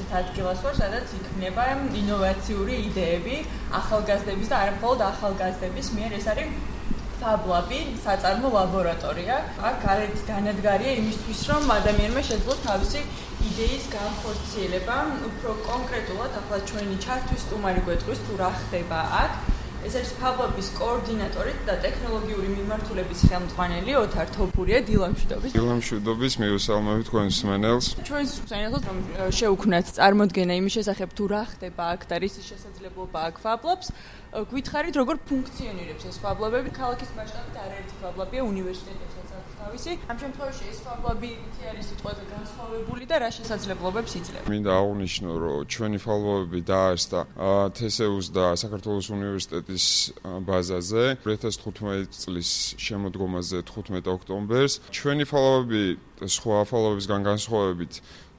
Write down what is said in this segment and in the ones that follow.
ისეთ ადგილას ვარ, სადაც იქნება ინოვაციური იდეები ახალგაზრდების და არა მხოლოდ ახალგაზრდების მიერ. ეს არის ფაბლაბი, საწარმო ლაბორატორია. აქ გარეთ დანადგარია იმისთვის, რომ ადამიანმა შეძლოს თავისი იდეის განხორციელება. უფრო კონკრეტულად, ახლა ჩვენი ჩართვის სტუმარი გვეტყვის თუ რა ხდება აქ. ეს არის ფაბლაბის კოორდინატორი და ტექნოლოგიური მიმართულების ხელმძღვანელი ოთარ თოფურია. დილამშვიდობის, მივესალმებით თქვენს მსმენელს. ჩვენს მსმენელს რომ შევუქმნათ წარმოდგენა იმის შესახებ თუ რა ხდება აქ და რის შესაძლებლობა აქ ფაბლაბს, გითხარით როგორ ფუნქციონირებს ეს ფაბლაბები. ქალაქის მასშტაბით არაერთი ფაბლაბია, უნივერსიტეტებსაც აქვს თავისი. ამ შემთხვევაში ეს ფაბლაბი რითი არის სიტყვაზე განსხვავებული და რა შესაძლებლობებს იძლევა? მინდა აღვნიშნო, რომ ჩვენი ფაბლაბები დაარსდა თსეუს და საქართველოს უნივერსიტეტის ბაზაზე 2015 წლის შემოდგომაზე 15 ოქტომბერს. ჩვენი ფაბლაბები სხვა ფაბლაბებისგან განსხვავებით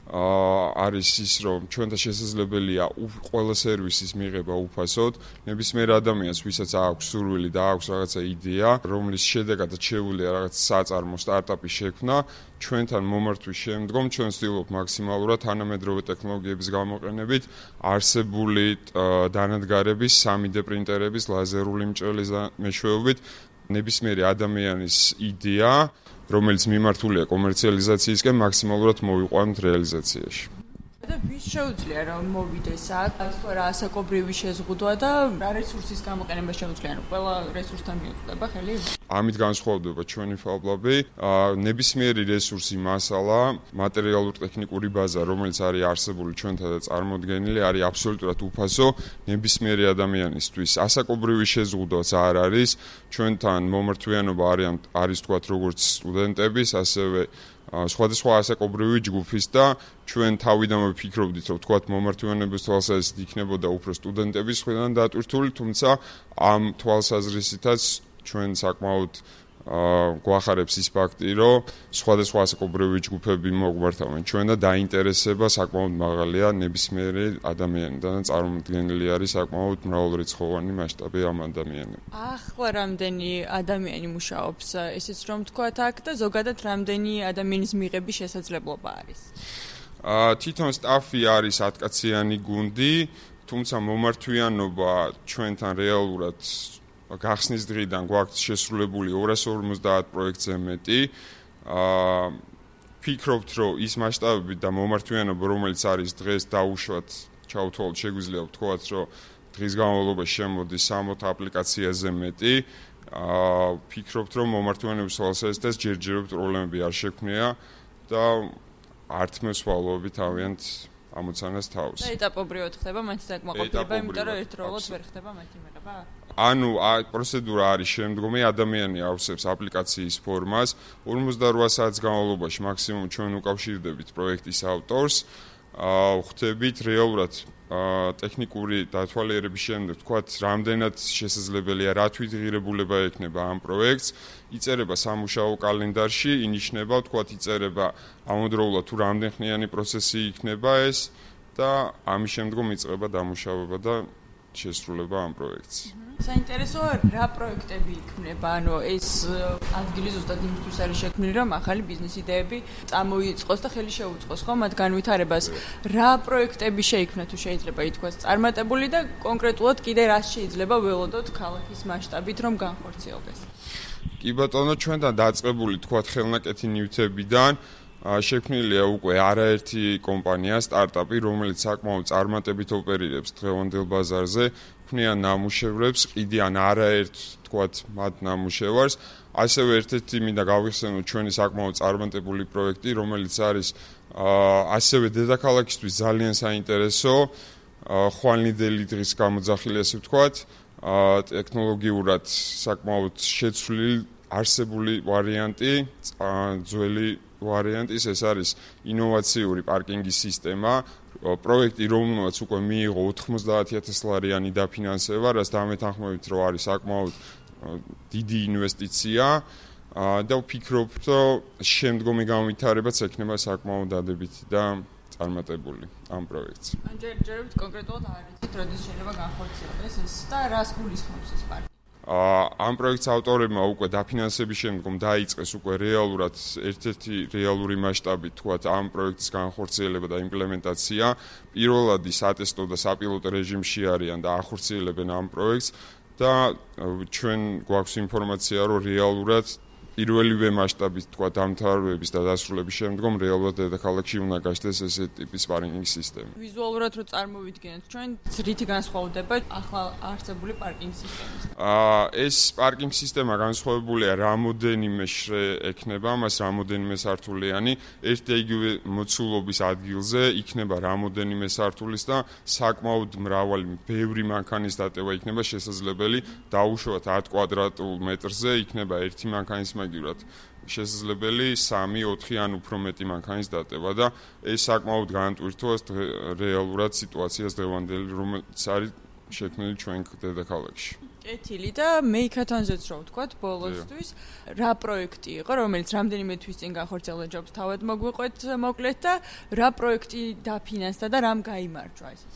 არის ის, რომ ჩვენთან შესაძლებელია ყველა სერვისის მიღება უფასოდ. ნებისმიერ ადამიანს, ვისაც აქვს სურვილი და აქვს რაღაცა იდეა, რომლის შედეგადაც შეუძლია რაღაც საწარმო სტარტაპის შექმნა, ჩვენთან მომართვის შემდგომ ჩვენ ვცდილობთ მაქსიმალურად თანამედროვე ტექნოლოგიების გამოყენებით არსებული დანადგარების 3D პრინტერების, ლაზერული მჭრელის მეშვეობით ნებისმიერი ადამიანის იდეა, რომელიც მიმართულია კომერციალიზაციისკენ, მაქსიმალურად მოვიყვანოთ რეალიზაციაში. და ვის შეუძლია რომ მოვიდეს აქ, თუ რა ასაკობრივი შეზღუდვა და რა რესურსის გამოყენება შეუძლია, რომ ყველა რესურსთან მიუწვდება ხელი? ამით განსხვავდება ჩვენი ფაბლაბი, ნებისმიერი რესურსი, მასალა, მატერიალურ-ტექნიკური ბაზა, რომელიც არის არსებული ჩვენთან და წარმოდგენილი, არის აბსოლუტურად უფასო ნებისმიერი ადამიანისთვის. ასაკობრივი შეზღუდვაც არ არის. ჩვენთან მომართვიანობა არის თქვათ როგორც სტუდენტების, ასევე სხვადასხვა ასაკობრივი ჯგუფის და ჩვენ თავიდანვე ვფიქრობდით, რომ თქვათ მომართვიანების თვალსაზრისით იქნებოდა უფრო სტუდენტების მხრიდან დატვირთული, თუმცა ამ თვალსაზრისითაც ჩვენ საკმაოდ გვახარებს ის ფაქტი, რომ სხვადასხვა ასაკობრივი ჯგუფები მოგვართავენ ჩვენ და დაინტერესება საკმაოდ მაღალია ნებისმიერი ადამიანიდან და წარმოდგენილი არის საკმაოდ მრავალრიცხოვანი მასშტაბი ამ ადამიანებს. ახლა რამდენი ადამიანი მუშაობს, ესეც რომ თქვათ აქ და ზოგადად რამდენი ადამიანის მიღების შესაძლებლობა არის? თვითონ სტაფი არის 10 კაციანი გუნდი, თუმცა მომართვიანობა ჩვენთან რეალურად გახსნის დღიდან გვაქვს შესრულებული 250 პროექტზე მეტი. ფიქრობთ, რომ ის მასშტაბები და მომართვიანობა, რომელიც არის დღეს დაუშვათ, ჩავთვალოთ, შეგვიძლია ვთქვათ, რომ დღის განმავლობაში შემოდის 60 აპლიკაციაზე მეტი. ფიქრობთ, რომ მომართვიანობის თვალსაზრისით ჯერჯერობით პრობლემები არ შექმნია და ართმევს ვალოვები თავიანთ ამოცანას თავს. და ეტაპობრივად ხდება მათი დაკმაყოფილება, იმიტომ რომ ერთდროულად ვერ ხდება მათი მიღება? ანუ პროცედურა არის შემდგომი, ადამიანი ავსებს აპლიკაციის ფორმას, 48 საათის განმავლობაში მაქსიმუმ ჩვენ უკავშირდებით პროექტის ავტორს, ხვდებით რეალურად ტექნიკური დათვალიერების შემდეგ, თქვათ, რამდენად შესაძლებელია, რა თვით ღირებულება ექნება ამ პროექტს, იწერება სამუშაო კალენდარში, ინიშნება, თქვათ, იწერება ამავდროულად თუ რამდენხნიანი პროცესი იქნება ეს და ამის შემდგომ იწყება დამუშავება და შესრულება ამ პროექტს. საინტერესოა რა პროექტები იქმნება, ანუ ეს ადგილი ზუსტად იმისთვის არის შექმნილი, რომ ახალი ბიზნეს იდეები წამოიწყოს და ხელი შეუწყოს, ხო, მათ განვითარებას. რა პროექტები შეიქმნა თუ შეიძლება ითქვას წარმატებული და კონკრეტულად კიდე რას შეიძლება ველოდოთ ქალაქის მასშტაბით, რომ განხორციელდეს? კი ბატონო, ჩვენთან დაწყებული თქვათ ხელნაკეთი ნივთებიდან შექმნილია უკვე არაერთი კომპანია, სტარტაპი, რომელიც საკმაოდ წარმატებით ოპერირებს დღევანდელ ბაზარზე, ქმნიან ნამუშევრებს, ყიდიან არაერთ, თქვათ, მათ ნამუშევარს. ასევე ერთ-ერთი მინდა გავიხსენოთ ჩვენი საკმაოდ წარმატებული პროექტი, რომელიც არის ასევე დედაქალაქისთვის ძალიან საინტერესო, ხვალნიდელი დღის გამოძახილი, ასე ვთქვათ, ტექნოლოგიურად საკმაოდ შეცვლილი არსებული ვარიანტი, ძველი ვარიანტის, ეს არის ინოვაციური პარკინგის სისტემა. პროექტი, რომელმაც უკვე მიიღო 90,000 ლარიანი დაფინანსება, რაც დამეთანხმებით, რომ არის საკმაოდ დიდი ინვესტიცია და ვფიქრობ, რომ შემდგომი განვითარებაც ექნება საკმაოდ დადებითი და წარმატებული ამ პროექტს. ჯერჯერობით კონკრეტულად არ იცით, როდის შეიძლება განხორციელდეს ეს და რას გულისხმობს ეს პარკი? ამ პროექტის ავტორებმა უკვე დაფინანსების შემდგომ დაიწყეს უკვე რეალურად ერთ-ერთი რეალური მასშტაბით თქვათ ამ პროექტის განხორციელება და იმპლემენტაცია. პირველადი სატესტო და საპილოტო რეჟიმში არიან და ახორციელებენ ამ პროექტს და ჩვენ გვაქვს ინფორმაცია, რომ რეალურად პირველივე მასშტაბით თქვა დამთავრების და დასრულების შემდგომ რეალურად დედაქალაქში უნდა გაშდეს ესეთი ტიპის პარკინგის სისტემა. ვიზუალურად რო წარმოვიდგინოთ, ჩვენ რითი განსხვავდება ახლა არსებული პარკინგ სისტემისგან? ეს პარკინგ სისტემა განსხვავებულია რამოდენიმე ექნება, მას რამოდენიმე სართულიანი, ერთ და იგივე მოცულობის ადგილზე იქნება რამოდენიმე სართულის და საკმაოდ მრავალი, ბევრი მანქანის დატევა იქნება შესაძლებელი, დაუშვათ 10 კვადრატულ მეტრზე იქნება ერთი მანქანის მაგივრად შესაძლებელი 3-4 ან უფრო მეტი მანქანის დატევა და ეს საკმაოდ განტვირთოს რეალურად სიტუაციას დღევანდელი, რომელიც არის შექმნილი ჩვენ დედაქალაქში. კეთილი და მეიქათონზეც რო ვთქვათ ბოლოსთვის, რა პროექტი იყო, რომელიც რამდენიმე თვის წინ განხორციელდა, ჯობს თავად მოგვიყვეთ მოკლედ და რა პროექტი დაფინანსდა და რამ გაიმარჯვა ეს?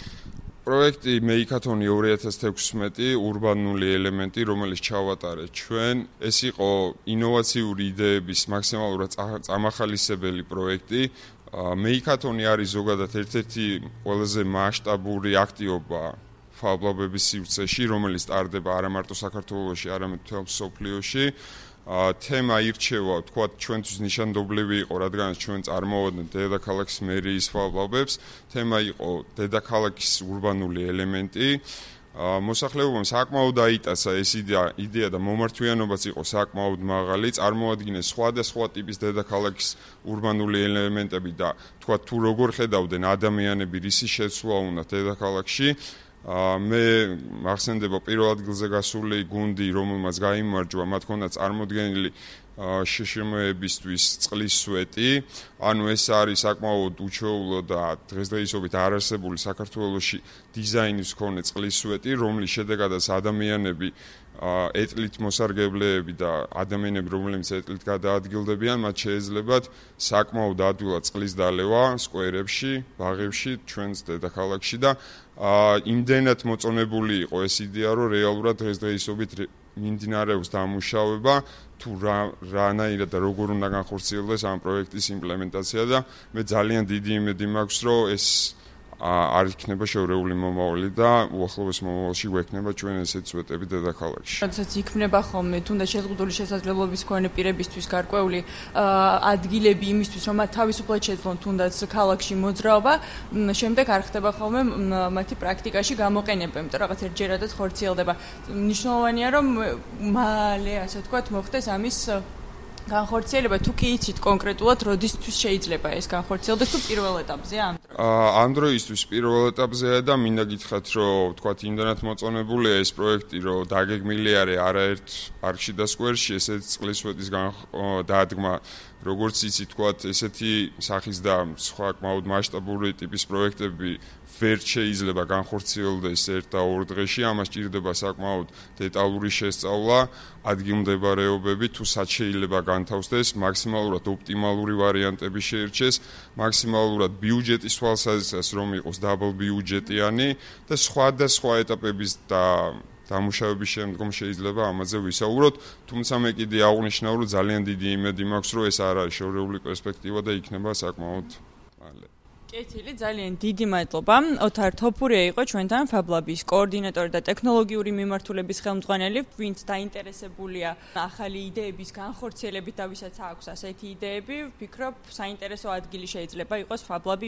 პროექტი მეიქათონი 2016 ურბანული ელემენტი, რომელიც ჩავატარეთ ჩვენ, ეს იყო ინოვაციური იდეების მაქსიმალურად წამახალისებელი პროექტი. მეიქათონი არის ზოგადად ერთ-ერთი ყველაზე მასშტაბური აქტივობა ფაბლაბების სივრცეში, რომელიც ტარდება არა მარტო საქართველოში, არამედ მთელ მსოფლიოში. თემა ირჩევა, თქვათ, ჩვენთვის ნიშანდობლივი იყო, რადგან ჩვენ წარმოვადგენთ დედაქალაქის მერიის ფაბლაბებს. თემა იყო დედაქალაქის ურბანული ელემენტი. მოსახლეობამ საკმაოდ აიტაცა ეს იდეა და მომართვიანობაც იყო საკმაოდ მაღალი. წარმოადგინეს სხვადასხვა ტიპის დედაქალაქის ურბანული ელემენტები და თქვათ, თუ როგორ ხედავდნენ ადამიანები რისი შეცვლა უნდა დედაქალაქში. მე მახსენდება პირველ ადგილზე გასული გუნდი, რომელმაც გაიმარჯვა, მათ ჰქონდათ წარმოდგენილი შშმ-ებისთვის წყლის სვეტი. ანუ ეს არის საკმაოდ უჩვეულო და დღესდღეობით არარსებული საქართველოში დიზაინის მქონე წყლის სვეტი, რომლის შედეგადაც ადამიანები ეტლით მოსარგებლეები და ადამიანები, რომლებიც ეტლით გადაადგილდებიან, მათ შეეძლებათ საკმაოდ ადვილად წყლის დალევა სკვერებში, ბაღებში, ჩვენს დედაქალაქში და იმდენად მოწონებული იყო ეს იდეა, რომ რეალურად დღესდღეობით მიმდინარეობს დამუშავება, თუ რანაირად და როგორ უნდა განხორციელდეს ამ პროექტის იმპლემენტაცია და მე ძალიან დიდი იმედი მაქვს, რომ ეს არ იქნება შეურეული მომავალი და უახლოეს მომავალში გვექნება ჩვენ ესეთი სვეტები დედაქალაქში. როდესაც იქმნება ხოლმე თუნდაც შეზღუდული შესაძლებლობის მქონე პირებისთვის გარკვეული ადგილები იმისთვის, რომ მათ თავისუფლად შეძლონ თუნდაც ქალაქში მოძრაობა, შემდეგ არ ხდება ხოლმე მათი პრაქტიკაში გამოყენება, იმიტომ რომ რაღაც ერთჯერადად ხორციელდება. მნიშვნელოვანია, რომ მალე, ასე ვთქვათ, მოხდეს ამის განხორციელება, თუ კი იცით კონკრეტულად, როდისთვის შეიძლება ეს განხორციელდეს, თუ პირველ ეტაპზეა ამ დროს? ამ დროისთვის პირველ ეტაპზეა და მინდა გითხრათ, რომ თქვათ, იმდანაც მოწონებულია ეს პროექტი, რომ დაგეგმილი არის არაერთ პარკში და სკვერში ესეთი წყლის სვეტის დადგმა, როგორც იცით, თქვათ, ესეთი სახის და საკმაოდ მასშტაბური ტიპის პროექტები ვერ შეიძლება განხორციელდეს ერთ და ორ დღეში, ამას ჭირდება საკმაოდ დეტალური შესწავლა, ადგილმდებარეობები, თუ სად შეიძლება განთავსდეს, მაქსიმალურად ოპტიმალური ვარიანტები შეირჩეს, მაქსიმალურად ბიუჯეტის თვალსაზრისით, რომ იყოს დაბლ ბიუჯეტიანი და სხვადასხვა ეტაპების და დამუშავების შემდგომ შეიძლება ამაზე ვისაუბროთ, თუმცა მე კიდე აღვნიშნავ, რომ ძალიან დიდი იმედი მაქვს, რომ ეს არ არის შეურეული პერსპექტივა და იქნება საკმაოდ მალე. კეთილი, ძალიან დიდი მადლობა. ოთარ თოფურია იყო ჩვენთან ფაბლაბის კოორდინატორი და ტექნოლოგიური მიმართულების ხელმძღვანელი, ვინც დაინტერესებულია ახალი იდეების განხორციელებით და ვისაც აქვს ასეთი იდეები, ვფიქრობ, საინტერესო ადგილი შეიძლება იყოს ფაბლაბი